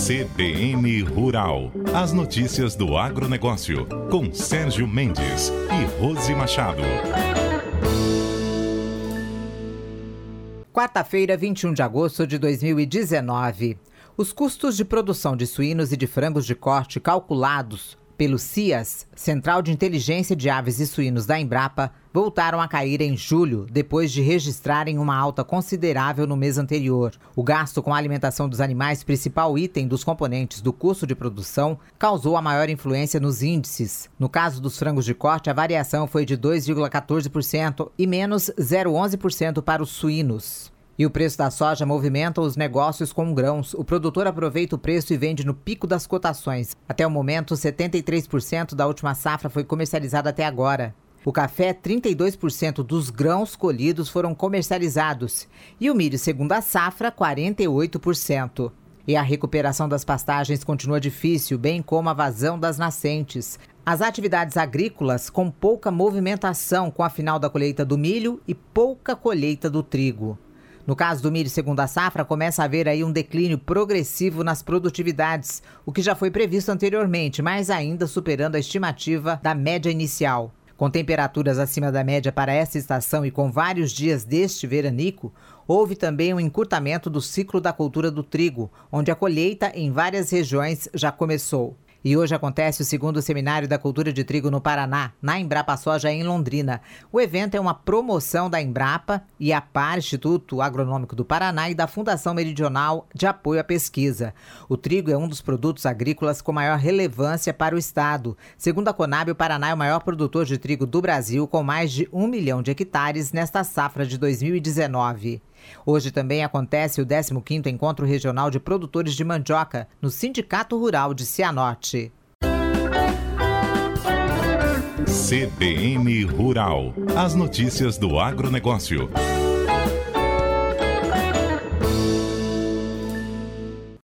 CBN Rural. As notícias do agronegócio, com Sérgio Mendes e Rose Machado. Quarta-feira, 21 de agosto de 2019. Os custos de produção de suínos e de frangos de corte calculados pelo CIAS, Central de Inteligência de Aves e Suínos da Embrapa, voltaram a cair em julho, depois de registrarem uma alta considerável no mês anterior. O gasto com a alimentação dos animais, principal item dos componentes do custo de produção, causou a maior influência nos índices. No caso dos frangos de corte, a variação foi de 2,14% e menos 0,11% para os suínos. E o preço da soja movimenta os negócios com grãos. O produtor aproveita o preço e vende no pico das cotações. Até o momento, 73% da última safra foi comercializada até agora. O café, 32% dos grãos colhidos foram comercializados. E o milho, segunda safra, 48%. E a recuperação das pastagens continua difícil, bem como a vazão das nascentes. As atividades agrícolas com pouca movimentação com a final da colheita do milho e pouca colheita do trigo. No caso do milho segunda safra, começa a haver aí um declínio progressivo nas produtividades, o que já foi previsto anteriormente, mas ainda superando a estimativa da média inicial. Com temperaturas acima da média para esta estação e com vários dias deste veranico, houve também um encurtamento do ciclo da cultura do trigo, onde a colheita em várias regiões já começou. E hoje acontece o segundo seminário da cultura de trigo no Paraná, na Embrapa Soja em Londrina. O evento é uma promoção da Embrapa e a PAR, Instituto Agronômico do Paraná, e da Fundação Meridional de Apoio à Pesquisa. O trigo é um dos produtos agrícolas com maior relevância para o estado. Segundo a Conab, o Paraná é o maior produtor de trigo do Brasil, com mais de 1 milhão de hectares nesta safra de 2019. Hoje também acontece o 15º Encontro Regional de Produtores de Mandioca, no Sindicato Rural de Cianorte. CBN Rural. As notícias do agronegócio.